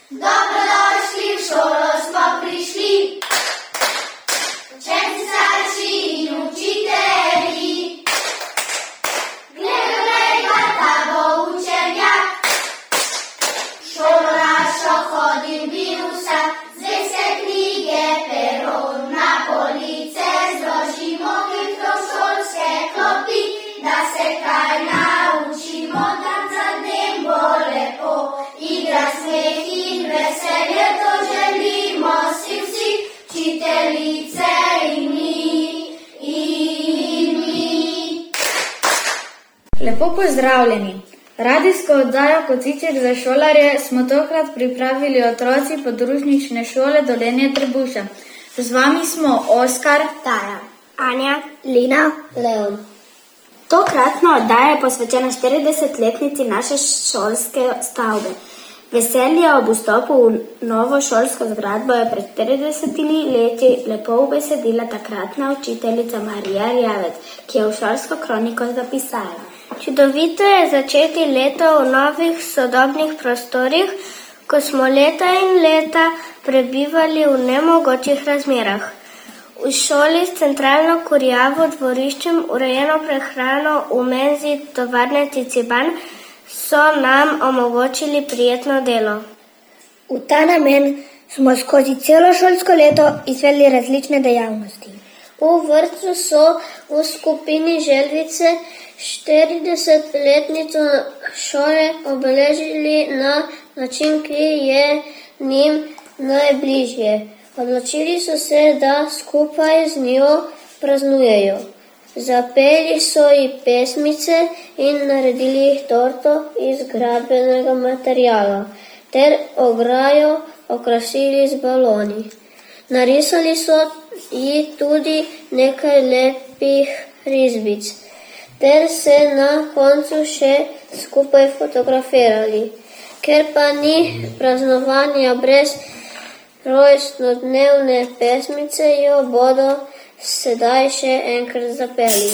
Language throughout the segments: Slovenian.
Dobrodošli, v šolo smo prišli. Učenci, starši in učitelji. Glej, ta bo učenjak. V šolo našo hodim bil vsak, zdaj se knjige, pero na police zložimo hitro v šolske klopi, da se kaj naučimo, dan za dnem bo lepo. Igra, smeh in veselje, to želimo si vsi, učiteljice in mi. Lepo pozdravljeni. Radijsko oddajo Kociček za šolarje smo tokrat pripravili otroci podružnične šole Dolenje Trebuša. Z vami smo Oskar, Tara, Anja, Lina, Leon. Tokratna oddaja je posvečena 40-letnici naše šolske stavbe. Veselje ob vstopu v novo šolsko zgradbo je pred 40 leti lepo ubesedila takratna učiteljica Marija Rjavec, ki je v šolsko kroniko zapisala: Čudovito je začeti leto v novih sodobnih prostorih, ko smo leta in leta prebivali v nemogočih razmerah. V šoli s centralno kurjavo, dvoriščem, urejeno prehrano, v menzi tovarne Ciciban so nam omogočili prijetno delo. V ta namen smo skozi celo šolsko leto izvedli različne dejavnosti. V vrtcu so v skupini Želvice 40-letnico šole obeležili na način, ki je njim najbližje. Odločili so se, da skupaj z njo praznujejo. Zapeli so ji pesmice in naredili torto iz gradbenega materiala ter ograjo okrasili z baloni. Narisali so ji tudi nekaj lepih risbic ter se na koncu še skupaj fotografirali. Ker pa ni praznovanja brez rojstnodnevne pesmice, jo bodo sedaj še enkrat zapeli.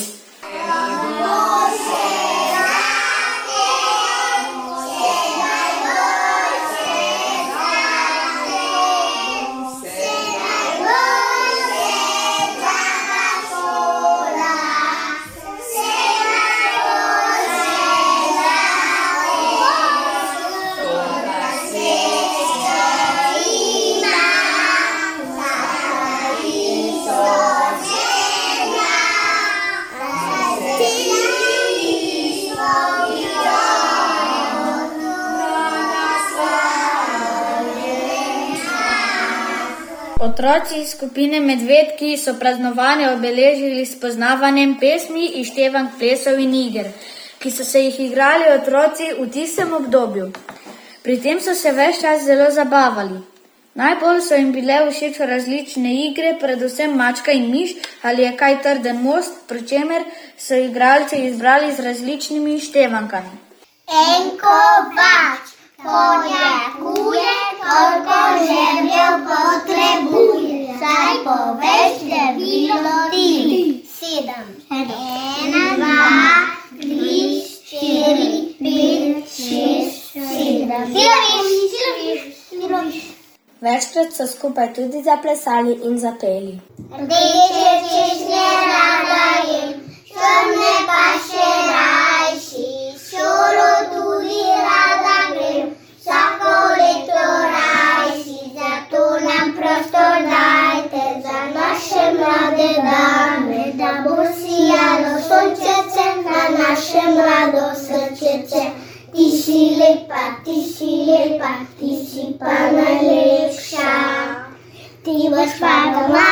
Otroci iz skupine Medvedki so praznovanje obeležili s poznavanjem pesmi, izštevank, plesov in iger, ki so se jih igrali otroci v tistem obdobju. Pri tem so se ves čas zelo zabavali. Najbolj so jim bile všeč različne igre, predvsem mačka in miš ali je kaj trden most, pri čemer so igralce izbrali z različnimi izštevankami. En kovač ponjakuje, koliko žemljev potrebuje. Saj poveš število ti. 7. 1, 2, 3, 4, 5, 6, 7. Siloviš. Večkrat so skupaj tudi zaplesali in zapeli. Rdeče češnje rada jem, črne pa še rajši, šolo tudi rada grem, vsako leto rajši, zato nam prostor dajte za naše mlade dame, da bo sijalo sončece na naše mlado srčece. Ti si lepa, ti si pa najlepša, ti boš pa doma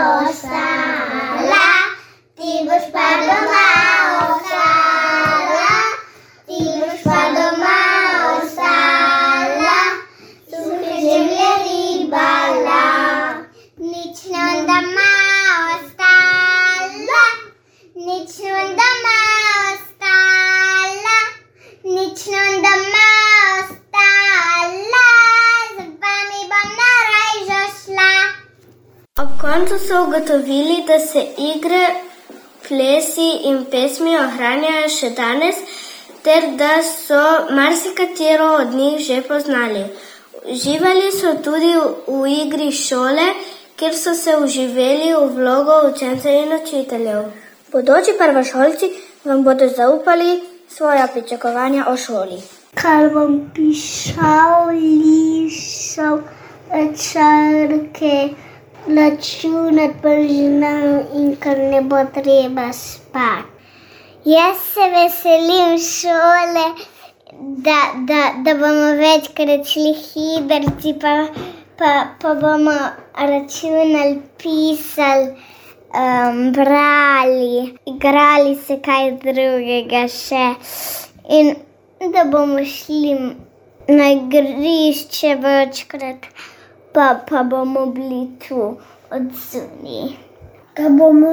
ostala, ti boš pa doma ostala, ti boš pa doma ostala, suhe žemlje ribala, nič nam doma ostala, nič nam doma ostala, nič nam doma ostala, z vami bom na raj zašla. Ob koncu so ugotovili, da se igre, plesi in pesmi ohranjajo še danes, ter da so marsikatero od njih že poznali. Uživali so tudi v igri šole, kjer so se vživeli v vlogo učencev in učiteljev. Bodoči prvošolci vam bodo zaupali svoja pričakovanja o šoli. Kar bom pisal, lisal, črke, računati pa znam in kar ne bo treba spati. Jaz se veselim šole, da bomo večkrat šli hidrci, pa bomo računali, pisali, brali, igrali se kaj drugega še in da bomo šli na igrišče večkrat, pa bomo bili tu odzunaj. Da bomo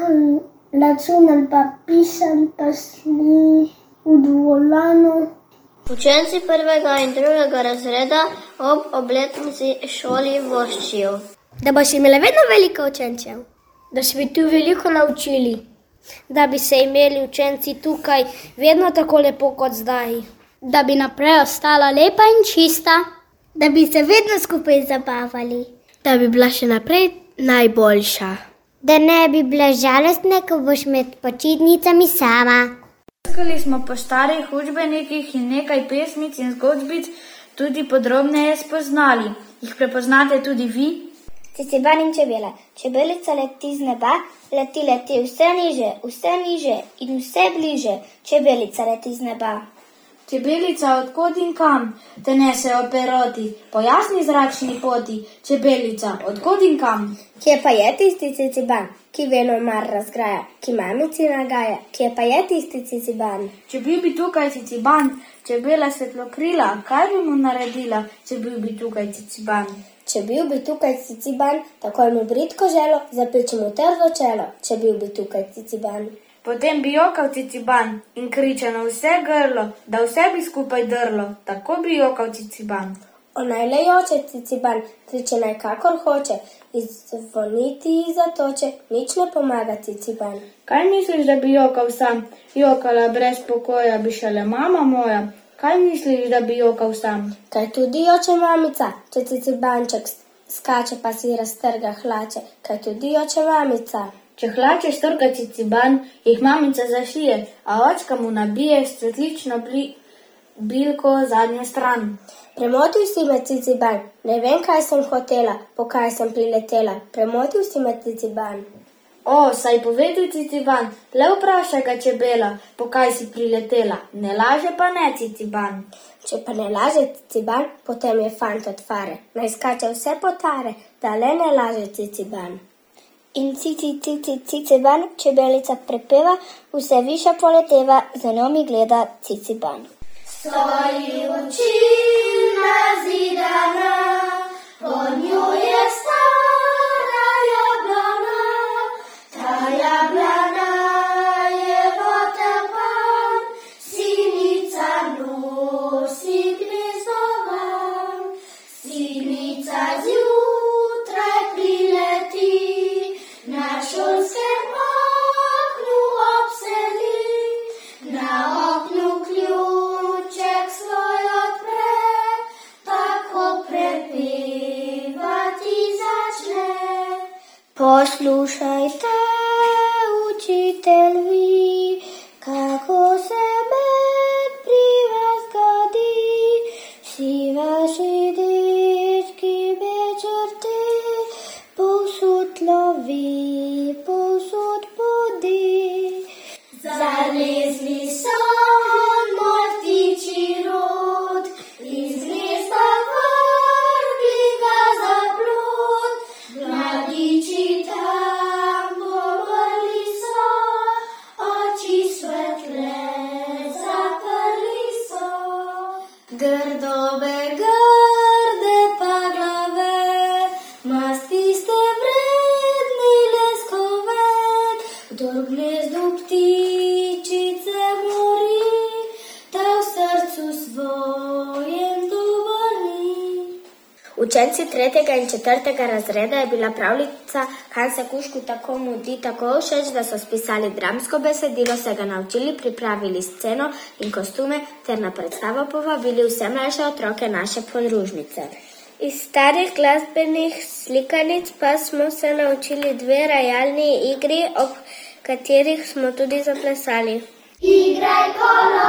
računali pa pisali pa šli v dvorano. Učenci 1. in 2. razreda ob obletnici šoli voščijo. Da boš imela vedno veliko učencev. Da se bi tu veliko naučili. Da bi se imeli učenci tukaj vedno tako lepo kot zdaj. Da bi naprej ostala lepa in čista. Da bi se vedno skupaj zabavali. Da bi bila še naprej najboljša. Da ne bi bila žalostna, ko boš med počitnicami sama. Brskali smo po starih učbenikih in nekaj pesmic in zgodbic tudi podrobneje spoznali. Jih prepoznate tudi vi? Ciciban in čebela. Čebelica leti z neba, leti vse niže in vse bliže. Čebelica leti z neba. Čebelica, odkot in kam te nesejo peroti, po jasni zračni poti. Čebelica, odkot in kam? Kje pa je tisti ciciban, ki vedno mar razgraja, ki mamici nagaja? Kje pa je tisti ciciban? Če bil bi tukaj ciciban, čebela svetlokrila, kaj bi mu naredila, če bil bi tukaj ciciban? Če bil bi tukaj ciciban, takoj mu bridko želo, zapeče mu trdo čelo, če bil bi tukaj ciciban. Potem bi jokal ciciban in kričal na vse grlo, da vse bi skupaj drlo, tako bi jokal ciciban. Onaj le joče ciciban, kriče naj kakor hoče, izzvoniti ji zatoče, nič ne pomaga ciciban. Kaj misliš, da bi jokal sam? Jokala brez pokoja bi šele mama moja. Kaj misliš, da bi jokal sam? Kaj tudi joče mamica, če cicibanček skače pa si raztrga hlače. Kaj tudi joče mamica. Če hlače štrga ciciban, jih mamica zašije, a očka mu nabije svetlično bilko zadnje stran. Premotil si me ciciban, ne vem, kaj sem hotela, po kaj sem priletela. Premotil si me ciciban. O, saj povedal ciciban, le vprašaj ga čebela, po kaj si priletela. Ne laže pa ne ciciban. Če pa ne laže ciciban, potem je fant od fare. Naj skače vse potare, da le ne laže ciciban. In ciciban, čebelica prepeva, vse višja poleteva, za njo mi gleda ciciban. Stoji učilna zidana, pod njo je stara jablana, ta jablana je potepan, sinica nosi gnezdovan, sinica zjutraj prileti, na šolskem oknu obsedi, na oknu ključek svoj odpre, tako prepevati začne. Poslušajte, učitelj vi, kako se med pri vas godi, si vaši dečki večer te, povsod lovi, povsod podi. Zalezli so moj ptičji rod, iz gnezda vrgli ga za plod. Mladiči tam pomrli so, oči svetle zaprli so. Grdobe, grde pa glave, masti ste vredni le Učenci 3. in 4. razreda je bila pravljica Kan se kužku tako mudi tako všeč, da so spisali dramsko besedilo, se ga naučili, pripravili sceno in kostume ter na predstavo povabili vse mlajše otroke naše podružnice. Iz starih glasbenih slikanic pa smo se naučili 2 rajalni igri, ob katerih smo tudi zaplesali. Igraj kolo,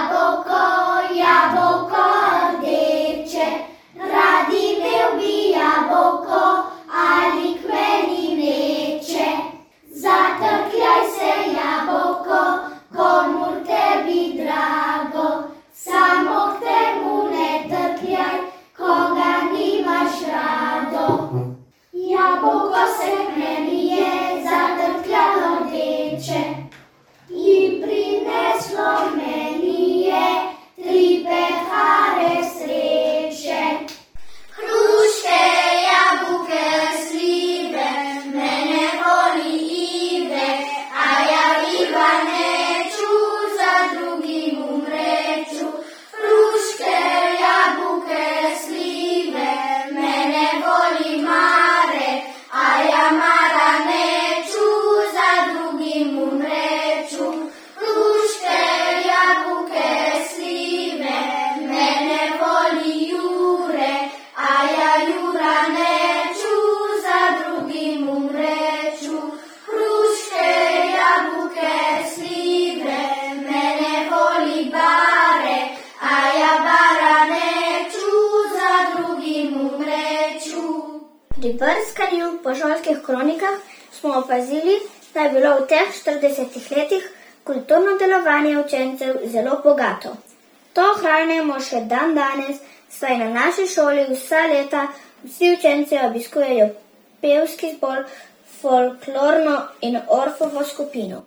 jabolko rdeče, radi imel bi jabolko, ali k meni vleče. Zatrkljaj se, jabolko, komur tebi drago, samo k temu ne trkljaj, koga nimaš rado. Jabolko se k meni je zatrkljalo rdeče, i prineslo meni je 3 pehare sreče. Hruške, jabuke, slive, mene voli Ive, a ja Iva neću, za drugim umreću. Hruške, jabuke, slive, mene voli Mare, a ja Mara neću, za drugim umreću. Hruške, jabuke, slive, mene voli Jure, a ja Jura neću, za drugim umreću. Hruške, jabuke, slive, mene voli Bare, a ja Bara neću, za drugim umreću. Pri brskanju po šolskih kronikah smo opazili, da je bilo v teh 40 letih kulturno delovanje učencev zelo bogato. To ohranjamo še dan danes, saj na naši šoli vsa leta vsi učenci obiskujejo pevski zbor, folklorno in orfovo skupino.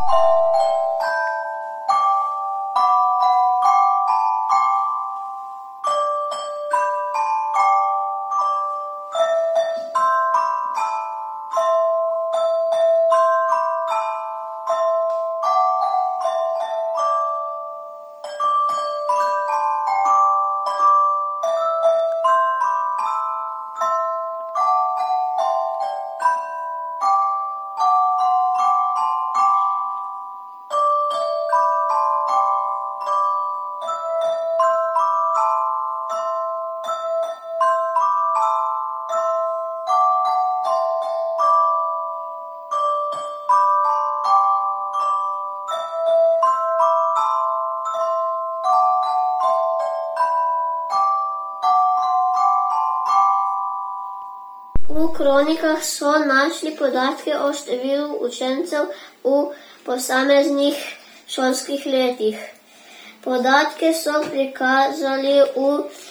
V kronikah so našli podatke o številu učencev v posameznih šolskih letih. Podatke so prikazali v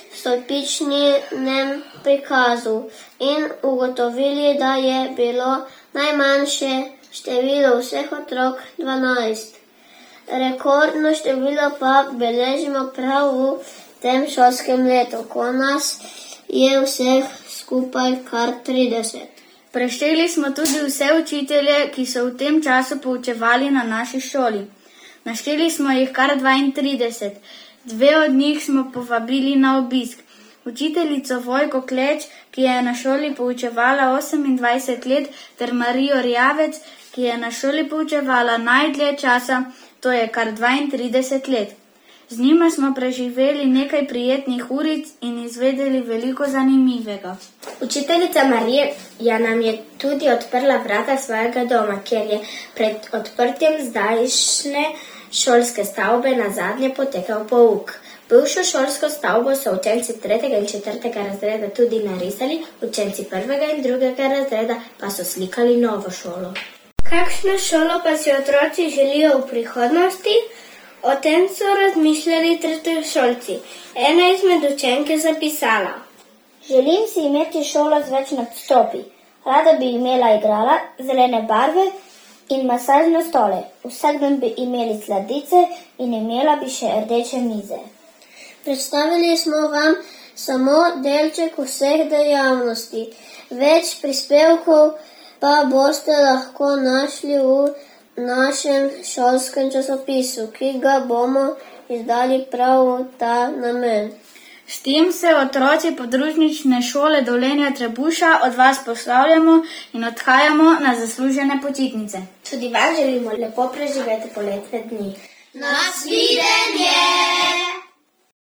stolpičnem prikazu in ugotovili, da je bilo najmanjše število vseh otrok 12. Rekordno število pa beležimo prav v tem šolskem letu, ko nas je vseh skupaj kar 30. Prešteli smo tudi vse učitelje, ki so v tem času poučevali na naši šoli. Našteli smo jih kar 32. 2 od njih smo povabili na obisk. Učiteljico Vojko Kleč, ki je na šoli poučevala 28 let, ter Marijo Rjavec, ki je na šoli poučevala najdlje časa, to je kar 32 let. Z njima smo preživeli nekaj prijetnih uric in izvedeli veliko zanimivega. Učiteljica Marija nam je tudi odprla vrata svojega doma, kjer je pred odprtjem zdajšnje šolske stavbe nazadnje potekal pouk. Bivšo šolsko stavbo so učenci 3. in 4. razreda tudi narisali, učenci 1. in 2. razreda pa so slikali novo šolo. Kakšno šolo pa si otroci želijo v prihodnosti? O tem so razmišljali tretješolci. Ena izmed učenk je zapisala: Želim si imeti šolo z več nadstropji. Rada bi imela igrala, zelene barve in masažne stole. Vsak dan bi imeli sladice in imela bi še rdeče mize. Predstavili smo vam samo delček vseh dejavnosti. Več prispevkov pa boste lahko našli v našem šolskem časopisu, ki ga bomo izdali prav v ta namen. S tem se otroci podružnične šole Dolenja Trebuša od vas poslavljamo in odhajamo na zaslužene počitnice. Tudi vam želimo lepo preživeti poletne dni. Nasvidenje!